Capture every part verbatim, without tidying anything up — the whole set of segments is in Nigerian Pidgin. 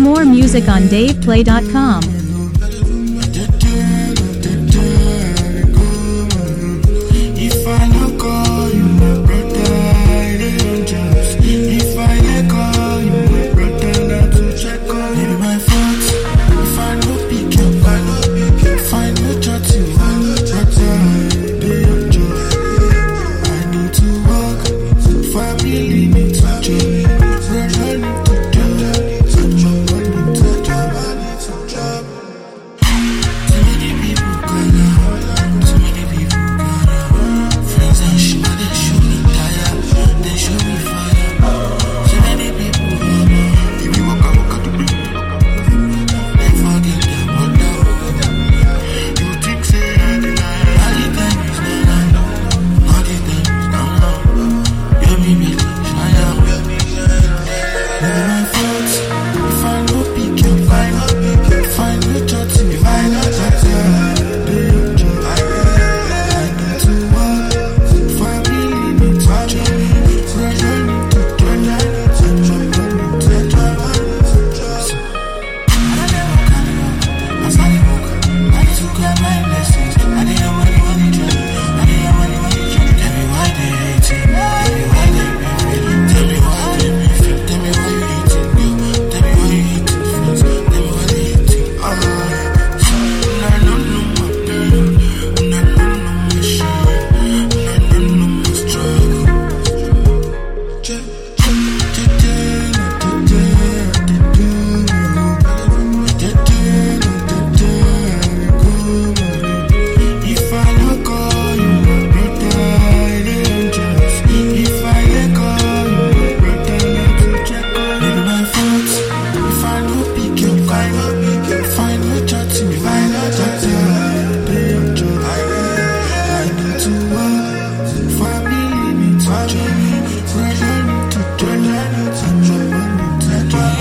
More music on dave play dot com. If I no call you my brother, I dey dangerous. If I let call you my brother, not to check on you. My fault. If I no pick your call, if I no chat you, I no brother, I dey dangerous. I need to work, family need to join, brother need to join, some money need to join. Too many people gonna, too many people gonna. Friends and shit, they show me tire, they show me fire. So many people gonna, if you walk out, walk out the blue, they forget their mother. You think say I deny, all the time is not now, all the time is not now. You me me, shine out. My fault, if I no pick your call, if I no chat you, if I no chat you, they enjoy. I need to work, family need to join, pressure need to join, and my money need to join. As I walk, I need to grab my blessings. I need your money, money, journey. I need your money, money, journey. Tell me why they hate it. Tell me why they hate it. Tell me why they hate it. Tell me why you hate it, girl. Tell me why you hate it, friends. Tell me why they hate it. Ah, so I don't know my pain. I don't know my shame. I don't know my struggle. Che, che, che, che, che, che, che, if I no call you my brother, I dey dangerous. If I let call you my brother, not to check on you. My fault. If I no pick your call, if I no chat you, if I no chat you, I dey dangerous. I need to work, family need to join, pressure need to join, and my money need to join.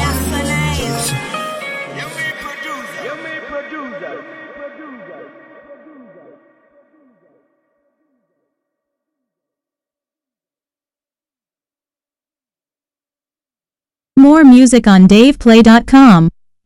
More music on dave play dot com.